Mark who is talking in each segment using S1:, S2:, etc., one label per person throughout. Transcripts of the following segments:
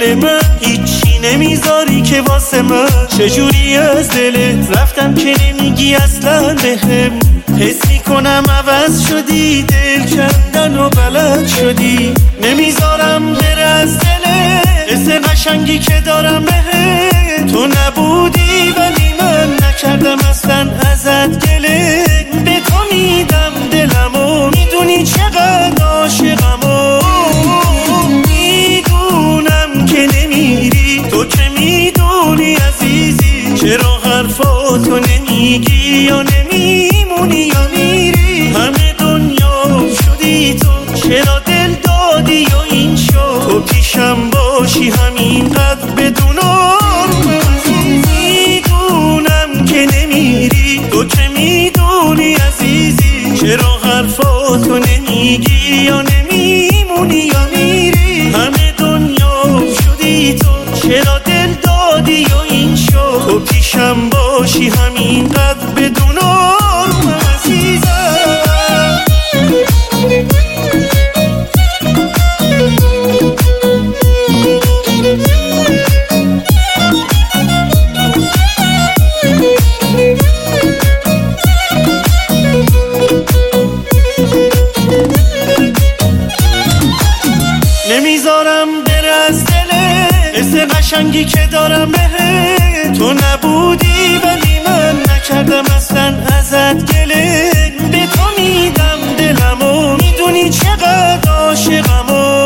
S1: دل من هیچی نمیذاری که واسه من، چجوری از دلت رفتم که نمیگی اصلا بهم. حس میکنم عوض شدی، دل کندن و بلد شدی، نمیذارم بره از دلت. حس قشنگی که دارم بهت تو نبودی، ولی من نکردم اصلا ازت گله. به تو میدم دلمو، میدونی چقدر عاشقمو. میدونم که نمیری، تو که میدونی عزیزی، چرا حرفاتو نمیگی یا نمیمونی یا میری. همه دنیا شدی تو، چرا دل دادی یا این شد. تو پیشم باشی همینقدر بدون میدونم که نمیری، تو که میدونی عزیزی، چرا حرفاتو نمیگی یا نمیمونی یا میری. همه دنیا شدی تو، چرا دل دادی یا این شد. تو پیشم باشی همینقدر بدون عزیزم. نمیذارم بره از دلت، حس قشنگی که دارم بهت تو نبودی، ولی من نکردم اصلا ازت گله. به تو میدم دلمو، میدونی چقدر عاشقمو.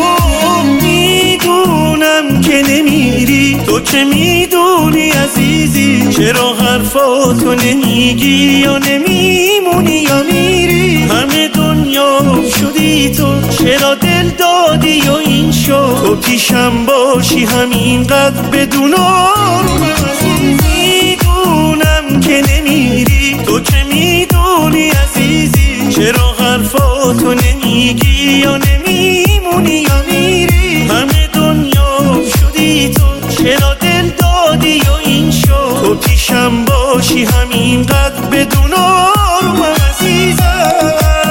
S1: میدونم که نمیری، تو که میدونی عزیزی، چرا حرفاتو نمیگی یا نمیمونی یا میری. همه دنیا شدی تو، چرا دل دادی یا این شد. تو پیشم باشی همینقدر بدون میدونم که نمیری، تو که میدونی عزیزی، چرا حرفاتو نمیگی یا نمیمونی یا میری. همه دنیا شدی تو، چرا دل دادی یا این شد. تو پیشم باشی همینقدر بدون عزیزم.